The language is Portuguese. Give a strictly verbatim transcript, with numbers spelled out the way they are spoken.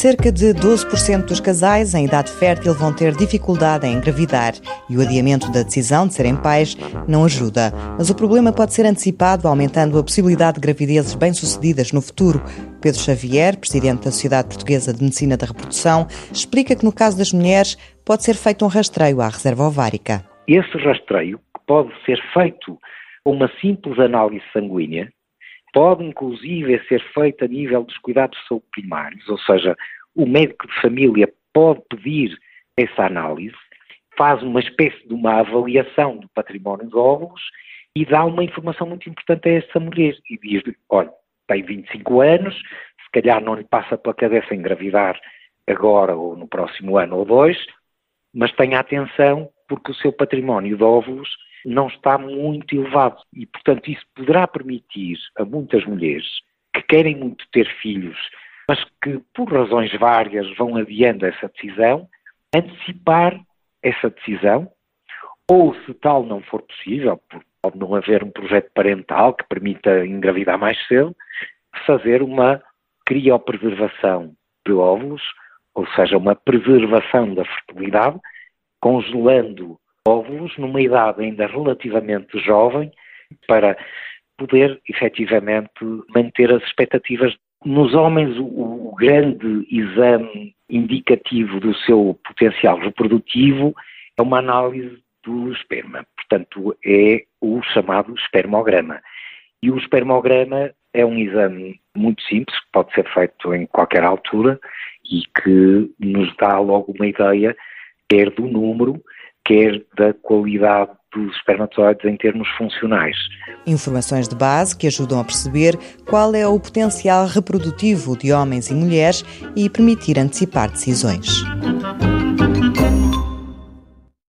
Cerca de doze por cento dos casais em idade fértil vão ter dificuldade em engravidar e o adiamento da decisão de serem pais não ajuda. Mas o problema pode ser antecipado aumentando a possibilidade de gravidezes bem-sucedidas no futuro. Pedro Xavier, presidente da Sociedade Portuguesa de Medicina da Reprodução, explica que no caso das mulheres pode ser feito um rastreio à reserva ovárica. Esse rastreio, que pode ser feito com uma simples análise sanguínea, pode inclusive ser feito a nível dos cuidados de saúde primários, ou seja, o médico de família pode pedir essa análise, faz uma espécie de uma avaliação do património dos óvulos e dá uma informação muito importante a essa mulher e diz-lhe, olha, tem vinte e cinco anos, se calhar não lhe passa pela cabeça engravidar agora ou no próximo ano ou dois, mas tenha atenção porque o seu património de óvulos não está muito elevado e, portanto, isso poderá permitir a muitas mulheres que querem muito ter filhos, mas que, por razões várias, vão adiando essa decisão, antecipar essa decisão, ou, se tal não for possível, pode não haver um projeto parental que permita engravidar mais cedo, fazer uma criopreservação de óvulos, ou seja, uma preservação da fertilidade, congelando óvulos numa idade ainda relativamente jovem para poder efetivamente manter as expectativas. Nos homens o, o grande exame indicativo do seu potencial reprodutivo é uma análise do esperma, portanto é o chamado espermograma. E o espermograma é um exame muito simples, que pode ser feito em qualquer altura e que nos dá logo uma ideia quer do número, quer da qualidade dos espermatozoides em termos funcionais. Informações de base que ajudam a perceber qual é o potencial reprodutivo de homens e mulheres e permitir antecipar decisões.